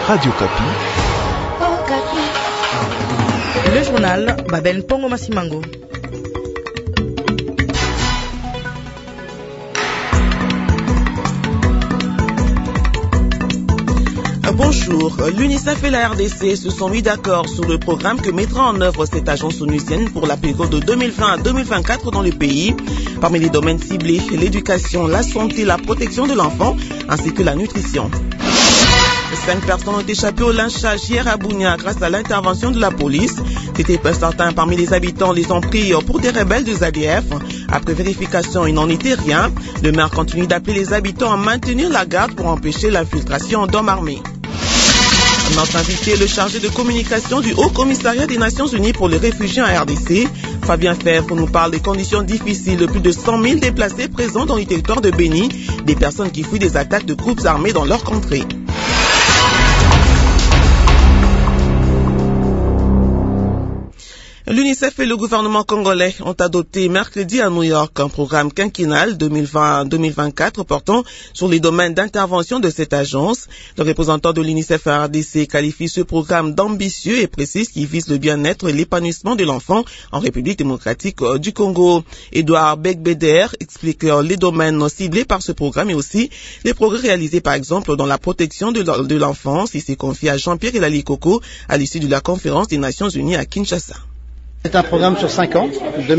Radio Kapi. Le journal Babel Pongo Masimango. Bonjour, l'UNICEF et la RDC se sont mis d'accord sur le programme que mettra en œuvre cette agence onusienne pour la période de 2020 à 2024 dans le pays. Parmi les domaines ciblés, l'éducation, la santé, la protection de l'enfant ainsi que la nutrition. 5 personnes ont échappé au lynchage hier à Bunia grâce à l'intervention de la police. C'était certains parmi les habitants les ont pris pour des rebelles de ADF. Après vérification, il n'en était rien. Le maire continue d'appeler les habitants à maintenir la garde pour empêcher l'infiltration d'hommes armés. Notre invité est le chargé de communication du Haut Commissariat des Nations Unies pour les réfugiés en RDC. Fabien Fèvre nous parle des conditions difficiles de plus de 100 000 déplacés présents dans les territoires de Béni, des personnes qui fuient des attaques de groupes armés dans leur contrée. L'UNICEF et le gouvernement congolais ont adopté mercredi à New York un programme quinquennal 2020-2024 portant sur les domaines d'intervention de cette agence. Le représentant de l'UNICEF à RDC qualifie ce programme d'ambitieux et précise qu'il vise le bien-être et l'épanouissement de l'enfant en République démocratique du Congo. Edouard Begbeder explique les domaines ciblés par ce programme et aussi les progrès réalisés par exemple dans la protection de l'enfance. Il s'est confié à Jean-Pierre Elalikoko à l'issue de la conférence des Nations Unies à Kinshasa. C'est un programme sur 5 ans,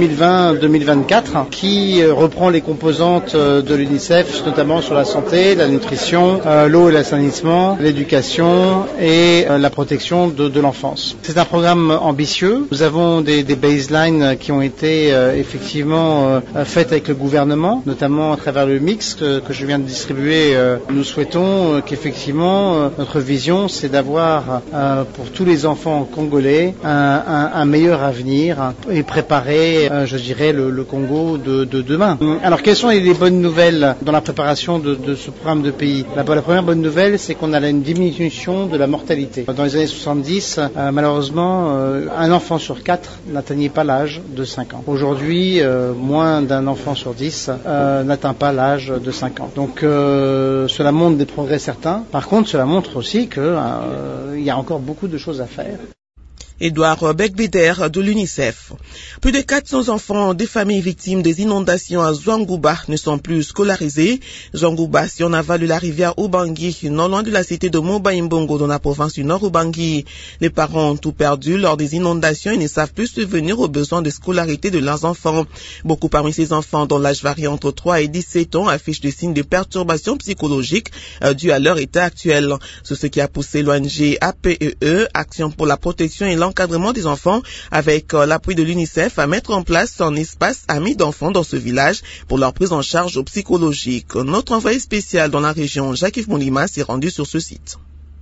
2020-2024, qui reprend les composantes de l'UNICEF, notamment sur la santé, la nutrition, l'eau et l'assainissement, l'éducation et la protection de l'enfance. C'est un programme ambitieux. Nous avons des baselines qui ont été effectivement faites avec le gouvernement, notamment à travers le mix que je viens de distribuer. Nous souhaitons qu'effectivement notre vision, c'est d'avoir pour tous les enfants congolais un meilleur avenir et préparer, je dirais, le Congo de demain. Alors, quelles sont les bonnes nouvelles dans la préparation de ce programme de pays? La première bonne nouvelle, c'est qu'on a une diminution de la mortalité. Dans les années 70, malheureusement, un enfant sur 4 n'atteignait pas l'âge de 5 ans. Aujourd'hui, moins d'un enfant sur 10 n'atteint pas l'âge de 5 ans. Donc, cela montre des progrès certains. Par contre, cela montre aussi qu'il y a encore beaucoup de choses à faire. Edouard Begbeder de l'UNICEF. Plus de 400 enfants des familles victimes des inondations à Zouangouba ne sont plus scolarisés. Zouangouba, si on aval de la rivière Ubangi, non loin de la cité de Moba-Imbongo dans la province du Nord Ubangi. Les parents ont tout perdu lors des inondations et ne savent plus subvenir aux besoins de scolarité de leurs enfants. Beaucoup parmi ces enfants, dont l'âge varie entre 3 et 17 ans, affichent des signes de perturbation psychologique dus à leur état actuel. C'est ce qui a poussé l'ONG APEE, Action pour la protection et l'encadrement des enfants, avec l'appui de l'UNICEF, à mettre en place un espace ami d'enfants dans ce village pour leur prise en charge psychologique. Notre envoyé spécial dans la région, Jacques-Yves Moulima, s'est rendu sur ce site.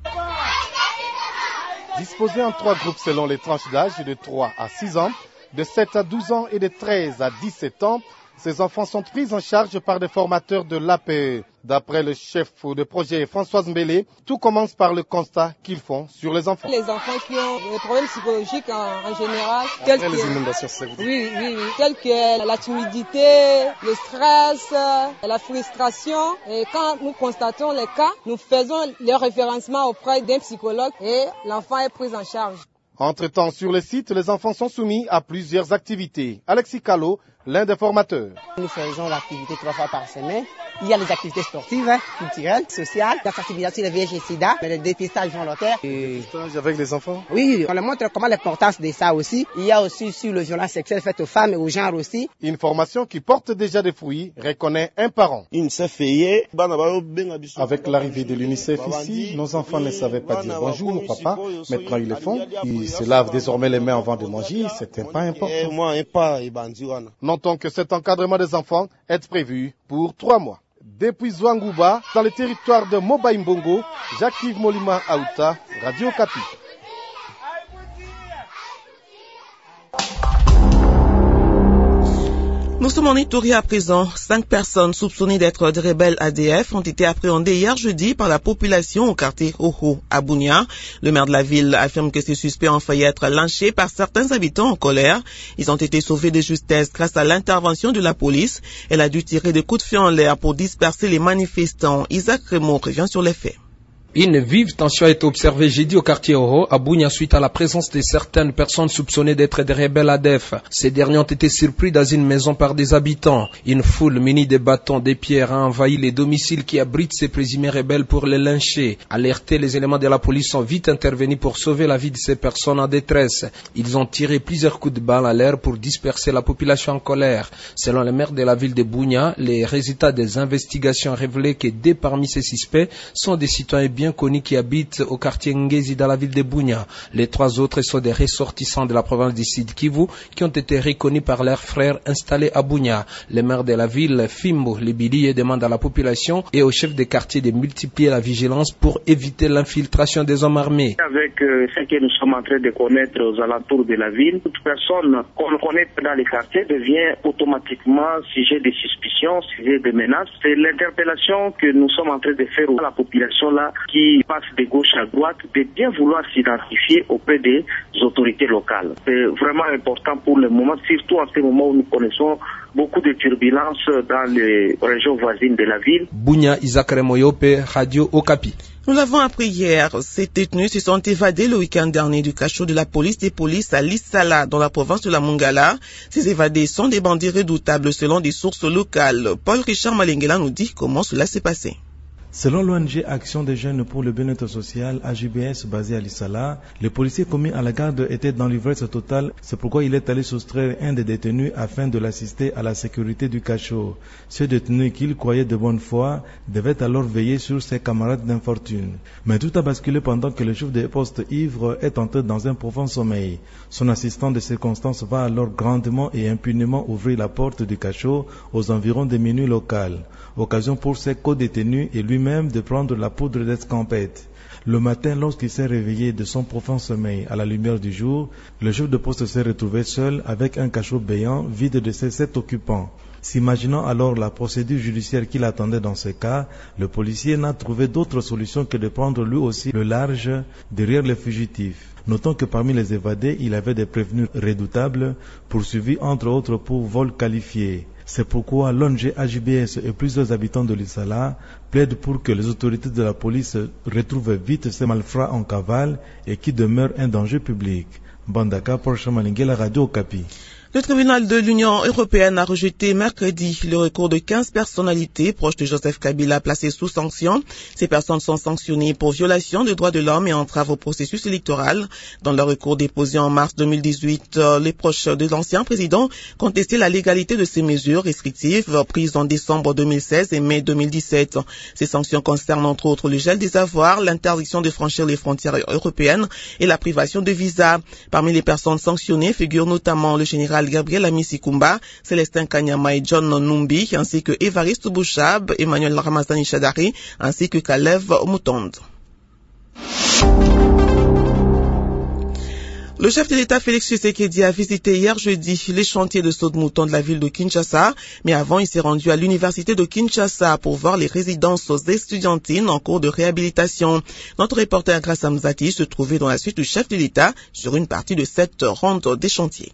Disposés en 3 groupes selon les tranches d'âge de 3 à 6 ans, de 7 à 12 ans et de 13 à 17 ans, ces enfants sont pris en charge par des formateurs de l'APE. D'après le chef de projet Françoise Mbélé, tout commence par le constat qu'ils font sur les enfants. Les enfants qui ont des problèmes psychologiques en général, les inondations, c'est vous. Oui, tels que la timidité, le stress, la frustration. Et quand nous constatons les cas, nous faisons le référencement auprès d'un psychologue et l'enfant est pris en charge. Entre-temps, sur le site, les enfants sont soumis à plusieurs activités. Alexis Callot, l'un des formateurs. Nous faisons l'activité 3 fois par semaine. Il y a les activités sportives, culturelles, sociales, la sensibilisation des VIH/SIDA, le dépistage volontaire. Dépistage avec les enfants? Oui, on leur montre comment l'importance de ça aussi. Il y a aussi sur le violence sexuelle faite aux femmes et aux genres aussi. Une formation qui porte déjà des fruits, reconnaît un parent. Avec l'arrivée de l'UNICEF ici, nos enfants ne savaient pas dire bonjour papa. Maintenant ils le font. Ils se lavent désormais les mains avant de manger. C'est un pas important. Notons que cet encadrement des enfants est prévu pour 3 mois. Depuis Zouangouba, dans le territoire de Moba-Imbongo, Jacques-Yves Molima Aouta, Radio Kapi. Nous sommes en Ituri à présent. 5 personnes soupçonnées d'être des rebelles ADF ont été appréhendées hier jeudi par la population au quartier Oho à Bunia. Le maire de la ville affirme que ces suspects ont failli être lynchés par certains habitants en colère. Ils ont été sauvés de justesse grâce à l'intervention de la police. Elle a dû tirer des coups de feu en l'air pour disperser les manifestants. Isaac Remo revient sur les faits. Une vive tension a été observée jeudi au quartier Oro à Bunia suite à la présence de certaines personnes soupçonnées d'être des rebelles ADF. Ces derniers ont été surpris dans une maison par des habitants. Une foule munie de bâtons, de pierres a envahi les domiciles qui abritent ces présumés rebelles pour les lyncher. Alertés, les éléments de la police sont vite intervenus pour sauver la vie de ces personnes en détresse. Ils ont tiré plusieurs coups de balle à l'air pour disperser la population en colère. Selon le maire de la ville de Bunia, les résultats des investigations révélaient que deux parmi ces suspects sont des citoyens bien connus qui habitent au quartier Ngezi dans la ville de Bunia. Les trois autres sont des ressortissants de la province du Sud Kivu qui ont été reconnus par leurs frères installés à Bunia. Le maire de la ville, Fimbo Libili, demande à la population et aux chefs de quartier de multiplier la vigilance pour éviter l'infiltration des hommes armés. Avec ce que nous sommes en train de connaître aux alentours de la ville, toute personne qu'on connaît dans les quartiers devient automatiquement sujet de suspicion, sujet de menace. C'est l'interpellation que nous sommes en train de faire à la population là qui passe de gauche à droite, de bien vouloir s'identifier auprès des autorités locales. C'est vraiment important pour le moment, surtout en ce moment où nous connaissons beaucoup de turbulences dans les régions voisines de la ville. Bunia, Isaac Remoyope, Radio Okapi. Nous l'avons appris hier, ces détenus se sont évadés le week-end dernier du cachot de la police des polices à Lissala, dans la province de la Mongala. Ces évadés sont des bandits redoutables selon des sources locales. Paul Richard Malengela nous dit comment cela s'est passé. Selon l'ONG Action des Jeunes pour le Bien-être Social, AJBS, basé à Lissala, le policier commis à la garde était dans l'ivresse totale. C'est pourquoi il est allé soustraire un des détenus afin de l'assister à la sécurité du cachot. Ce détenu qu'il croyait de bonne foi devait alors veiller sur ses camarades d'infortune. Mais tout a basculé pendant que le chef de poste ivre est entré dans un profond sommeil. Son assistant de circonstance va alors grandement et impunément ouvrir la porte du cachot aux environs de minuit local. Occasion pour ses co-détenus et lui-même de prendre la poudre d'escampette. Le matin, lorsqu'il s'est réveillé de son profond sommeil à la lumière du jour, le chef de poste s'est retrouvé seul avec un cachot béant vide de ses 7 occupants. S'imaginant alors la procédure judiciaire qui l'attendait dans ce cas, le policier n'a trouvé d'autre solution que de prendre lui aussi le large derrière les fugitifs. Notons que parmi les évadés, il avait des prévenus redoutables, poursuivis entre autres pour vol qualifié. C'est pourquoi l'ONG AJBS et plusieurs habitants de Lissala plaident pour que les autorités de la police retrouvent vite ces malfrats en cavale et qui demeurent un danger public. Bandaka, Porsche Malingela, Radio Okapi. Le tribunal de l'Union européenne a rejeté mercredi le recours de 15 personnalités proches de Joseph Kabila placées sous sanction. Ces personnes sont sanctionnées pour violation des droits de l'homme et entrave au processus électoral. Dans leur recours déposé en mars 2018, les proches de l'ancien président contestaient la légalité de ces mesures restrictives prises en décembre 2016 et mai 2017. Ces sanctions concernent entre autres le gel des avoirs, l'interdiction de franchir les frontières européennes et la privation de visa. Parmi les personnes sanctionnées figurent notamment le général Gabriel Amisikumba, Célestin Kanyama et John Numbi, ainsi que Évariste Bouchab, Emmanuel Ramazani Chadari, ainsi que Kalev Moutonde. Le chef de l'État Félix Tshisekedi a visité hier jeudi les chantiers de saut de mouton de la ville de Kinshasa, mais avant il s'est rendu à l'université de Kinshasa pour voir les résidences estudiantines en cours de réhabilitation. Notre reporter Grassam Zati se trouvait dans la suite du chef de l'État sur une partie de cette ronde des chantiers.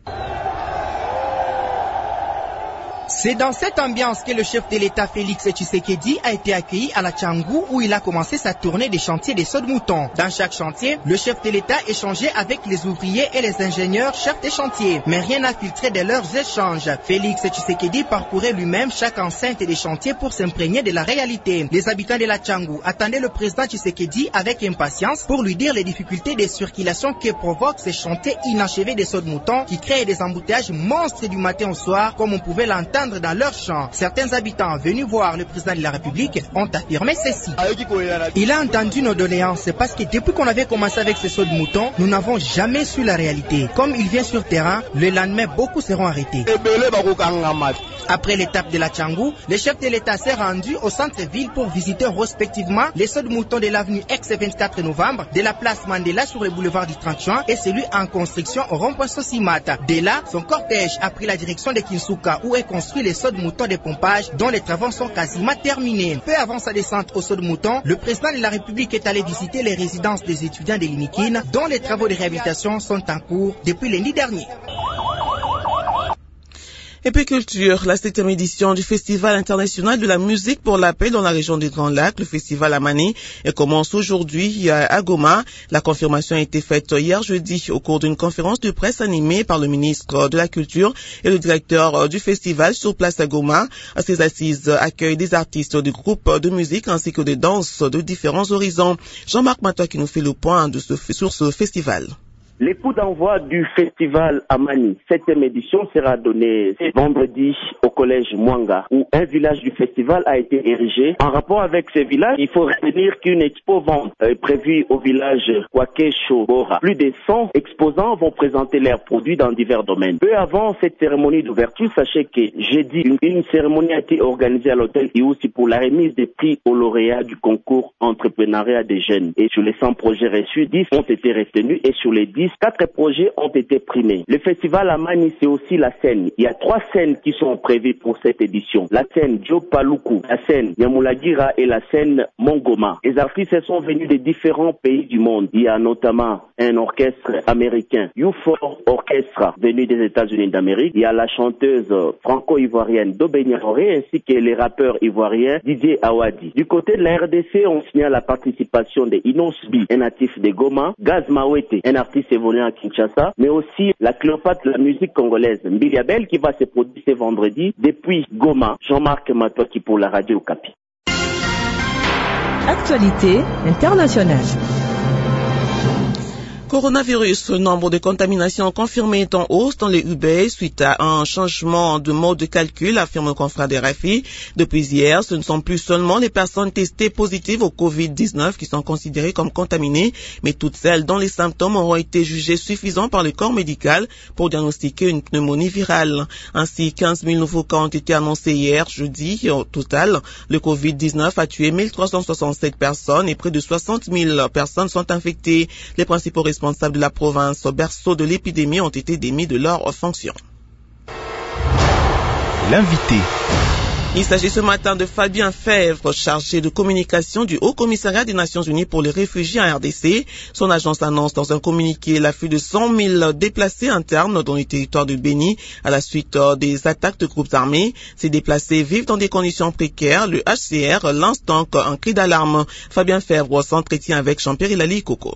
C'est dans cette ambiance que le chef de l'État Félix Tshisekedi a été accueilli à la Tchangou où il a commencé sa tournée des chantiers des sauts de moutons. Dans chaque chantier, le chef de l'État échangeait avec les ouvriers et les ingénieurs chefs des chantiers. Mais rien n'a filtré de leurs échanges. Félix Tshisekedi parcourait lui-même chaque enceinte des chantiers pour s'imprégner de la réalité. Les habitants de la Tchangou attendaient le président Tshisekedi avec impatience pour lui dire les difficultés de circulation que provoquent ces chantiers inachevés des sauts de moutons qui créent des embouteillages monstres du matin au soir comme on pouvait l'entendre dans leur champ. Certains habitants venus voir le président de la République ont affirmé ceci. Il a entendu nos doléances parce que depuis qu'on avait commencé avec ces sauts de moutons, nous n'avons jamais su la réalité. Comme il vient sur terrain, le lendemain, beaucoup seront arrêtés. Après l'étape de la Tchangou, le chef de l'État s'est rendu au centre-ville pour visiter respectivement les sauts de moutons de l'avenue ex-24 novembre, de la place Mandela sur le boulevard du 30 juin et celui en construction au rond-point Sosimata. De là, son cortège a pris la direction de Kinsuka où est construit les sauts de moutons de pompage dont les travaux sont quasiment terminés. Peu avant sa descente au saut de moutons, le président de la République est allé visiter les résidences des étudiants de l'Inikine dont les travaux de réhabilitation sont en cours depuis lundi dernier. Et puis culture, la 7e édition du Festival international de la musique pour la paix dans la région des Grands Lacs, le Festival Amani, commence aujourd'hui à Goma. La confirmation a été faite hier jeudi au cours d'une conférence de presse animée par le ministre de la Culture et le directeur du festival sur place à Goma. Ces assises accueillent des artistes du groupe de musique ainsi que des danses de différents horizons. Jean-Marc Matois qui nous fait le point sur ce festival. Les coups d'envoi du festival Amani, 7e édition, sera donné vendredi au collège Mwanga, où un village du festival a été érigé. En rapport avec ce village, il faut retenir qu'une expo-vente est prévue au village Kwakesho-Bora. Plus de 100 exposants vont présenter leurs produits dans divers domaines. Peu avant cette cérémonie d'ouverture, sachez que jeudi, une cérémonie a été organisée à l'hôtel Iousi pour la remise des prix aux lauréats du concours entrepreneuriat des jeunes. Et sur les 100 projets reçus, 10 ont été retenus et sur les 10, 4 projets ont été primés. Le festival Amani, c'est aussi la scène. Il y a 3 scènes qui sont prévues pour cette édition. La scène Djopaluku, la scène Nyamulagira et la scène Mongoma. Les artistes sont venus de différents pays du monde. Il y a notamment un orchestre américain, U4 Orchestra, venu des États-Unis d'Amérique. Il y a la chanteuse franco-ivoirienne Dobenia Horé ainsi que les rappeurs ivoiriens Didier Awadi. Du côté de la RDC, on signale la participation de Inosbi, un natif de Goma, Gaz Mawete, un artiste évolué à Kinshasa, mais aussi la Cléopâtre de la musique congolaise, Mbiliabel, qui va se produire ce vendredi depuis Goma. Jean-Marc Matoki pour la radio Okapi. Actualité internationale. Coronavirus, le nombre de contaminations confirmées est en hausse dans les Hubei suite à un changement de mode de calcul, affirme le confrère de RFI. Depuis hier, ce ne sont plus seulement les personnes testées positives au Covid-19 qui sont considérées comme contaminées, mais toutes celles dont les symptômes auront été jugés suffisants par le corps médical pour diagnostiquer une pneumonie virale. Ainsi, 15 000 nouveaux cas ont été annoncés hier, jeudi. Au total, le Covid-19 a tué 1367 personnes et près de 60 000 personnes sont infectées. Les principaux responsables de la province au berceau de l'épidémie ont été démis de leurs fonctions. L'invité. Il s'agit ce matin de Fabien Fèvre, chargé de communication du Haut Commissariat des Nations Unies pour les réfugiés en RDC. Son agence annonce dans un communiqué l'afflux de 100 000 déplacés internes dans le territoire de Béni à la suite des attaques de groupes armés. Ces déplacés vivent dans des conditions précaires. Le HCR lance donc un cri d'alarme. Fabien Fèvre s'entretient avec Jean-Pierre Ilali Coco.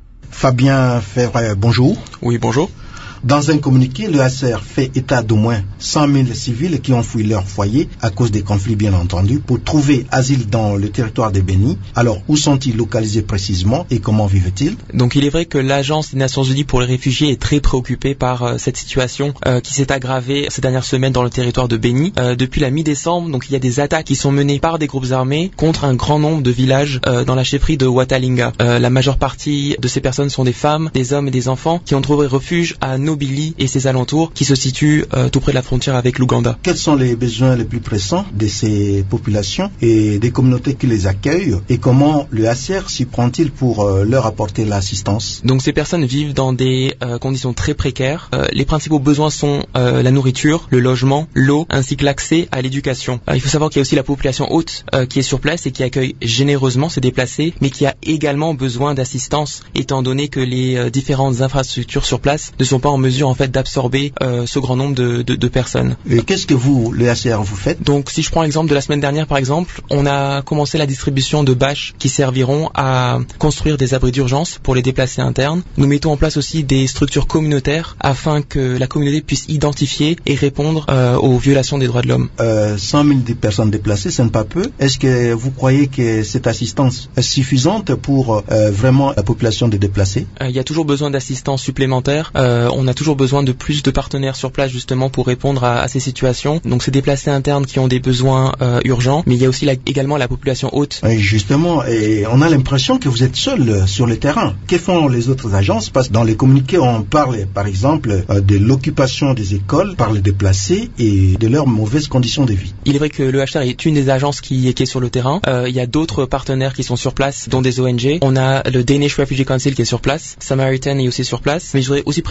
Fabien Fèvre, bonjour. Oui, bonjour. Dans un communiqué, le HCR fait état d'au moins 100 000 civils qui ont fui leur foyer à cause des conflits, bien entendu, pour trouver asile dans le territoire de Béni. Alors, où sont-ils localisés précisément et comment vivent-ils? Donc, il est vrai que l'Agence des Nations Unies pour les réfugiés est très préoccupée par cette situation qui s'est aggravée ces dernières semaines dans le territoire de Béni. Depuis la mi-décembre, donc il y a des attaques qui sont menées par des groupes armés contre un grand nombre de villages dans la chefferie de Watalinga. La majeure partie de ces personnes sont des femmes, des hommes et des enfants qui ont trouvé refuge à Nobili et ses alentours qui se situent tout près de la frontière avec l'Ouganda. Quels sont les besoins les plus pressants de ces populations et des communautés qui les accueillent et comment le HCR s'y prend-il pour leur apporter l'assistance? Donc ces personnes vivent dans des conditions très précaires. Les principaux besoins sont la nourriture, le logement, l'eau ainsi que l'accès à l'éducation. Il faut savoir qu'il y a aussi la population haute qui est sur place et qui accueille généreusement ces déplacés mais qui a également besoin d'assistance étant donné que les différentes infrastructures sur place ne sont pas en mesure en fait d'absorber ce grand nombre de personnes. Et qu'est-ce que vous, le HCR, vous faites? Donc si je prends l'exemple de la semaine dernière par exemple, on a commencé la distribution de bâches qui serviront à construire des abris d'urgence pour les déplacés internes. Nous mettons en place aussi des structures communautaires afin que la communauté puisse identifier et répondre aux violations des droits de l'homme. 100 000 personnes déplacées, ce n'est pas peu. Est-ce que vous croyez que cette assistance est suffisante pour vraiment la population des déplacés? Il y a toujours besoin d'assistance supplémentaire. On a toujours besoin de plus de partenaires sur place justement pour répondre à ces situations. Donc c'est déplacés internes qui ont des besoins urgents, mais il y a aussi également la population haute. Et justement, et on a l'impression que vous êtes seul sur le terrain. Que font les autres agences? Parce que dans les communiqués, on parle par exemple de l'occupation des écoles par les déplacés et de leurs mauvaises conditions de vie. Il est vrai que le HCR est une des agences qui est sur le terrain. Il y a d'autres partenaires qui sont sur place, dont des ONG. On a le Danish Refugee Council qui est sur place, Samaritan est aussi sur place. Mais je voudrais aussi préciser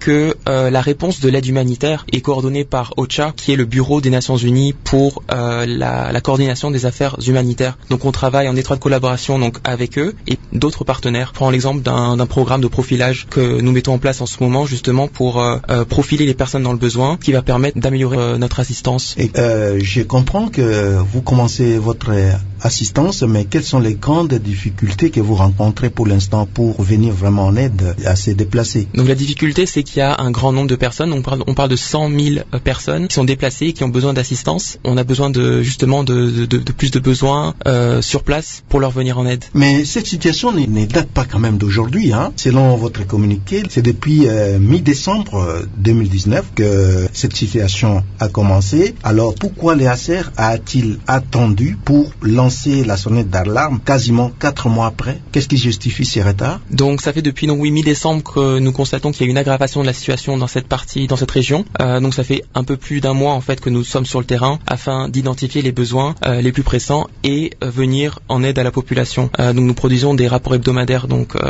que la réponse de l'aide humanitaire est coordonnée par OCHA, qui est le bureau des Nations Unies pour la coordination des affaires humanitaires. Donc on travaille en étroite collaboration donc avec eux et d'autres partenaires. Prends l'exemple d'un programme de profilage que nous mettons en place en ce moment justement pour profiler les personnes dans le besoin, qui va permettre d'améliorer notre assistance. Et je comprends que vous commencez votre assistance, mais quelles sont les grandes difficultés que vous rencontrez pour l'instant pour venir vraiment en aide à ces déplacés? Donc la difficulté, c'est qu'il y a un grand nombre de personnes. On parle de 100 000 personnes qui sont déplacées et qui ont besoin d'assistance. On a besoin de plus de besoins sur place pour leur venir en aide. Mais cette situation ne date pas quand même d'aujourd'hui, hein. Selon votre communiqué, c'est depuis mi-décembre 2019 que cette situation a commencé. Alors pourquoi le HCR a-t-il attendu pour lancer la sonnette d'alarme quasiment 4 mois après? Qu'est-ce qui justifie ces retards? Donc ça fait depuis mi-décembre que nous constatons qu'il y a une aggravation de la situation dans cette région. Donc ça fait un peu plus d'un mois en fait que nous sommes sur le terrain afin d'identifier les besoins les plus pressants et venir en aide à la population. Donc nous produisons des rapports hebdomadaires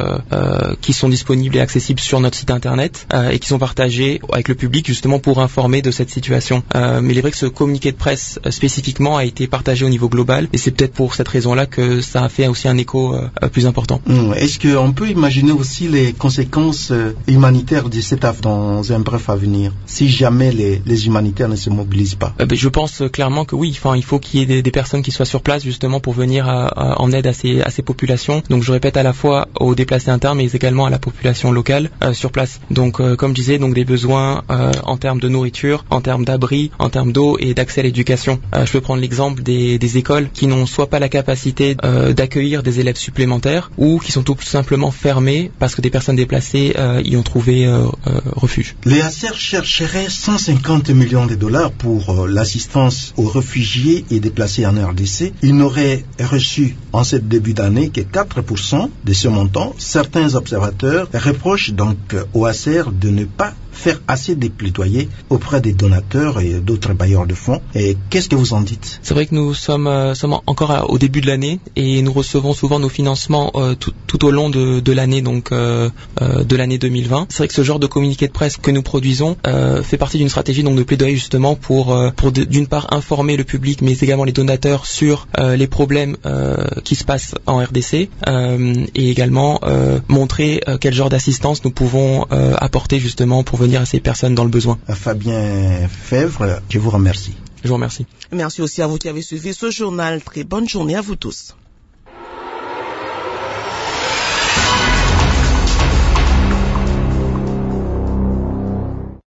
qui sont disponibles et accessibles sur notre site internet et qui sont partagés avec le public justement pour informer de cette situation. Mais il est vrai que ce communiqué de presse spécifiquement a été partagé au niveau global et c'est peut-être pour cette raison-là que ça a fait aussi un écho plus important. Est-ce qu'on peut imaginer aussi les conséquences humanitaires de cette affaire dans un bref avenir, si jamais les humanitaires ne se mobilisent pas? Je pense clairement que oui. Enfin, il faut qu'il y ait des personnes qui soient sur place justement pour venir en aide à ces populations. Donc je répète, à la fois aux déplacés internes mais également à la population locale sur place. Donc comme je disais, donc des besoins en termes de nourriture, en termes d'abri, en termes d'eau et d'accès à l'éducation. Je peux prendre l'exemple des écoles qui n'ont soit pas la capacité d'accueillir des élèves supplémentaires ou qui sont tout simplement fermées parce que des personnes déplacées y ont trouvé refuge. Le HCR chercherait 150 millions de dollars pour l'assistance aux réfugiés et déplacés en RDC. Il n'aurait reçu en ce début d'année que 4% de ce montant. Certains observateurs reprochent donc au HCR de ne pas faire assez de plaidoyer auprès des donateurs et d'autres bailleurs de fonds. Et qu'est-ce que vous en dites? C'est vrai que nous sommes encore au début de l'année et nous recevons souvent nos financements tout au long de l'année, donc de l'année 2020. C'est vrai que ce genre de communiqué de presse que nous produisons fait partie d'une stratégie donc de plaidoyer justement pour d'une part informer le public mais également les donateurs sur les problèmes qui se passent en RDC et également montrer quel genre d'assistance nous pouvons apporter justement pour venir à ces personnes dans le besoin. Fabien Fèvre, je vous remercie. Je vous remercie. Merci aussi à vous qui avez suivi ce journal. Très bonne journée à vous tous.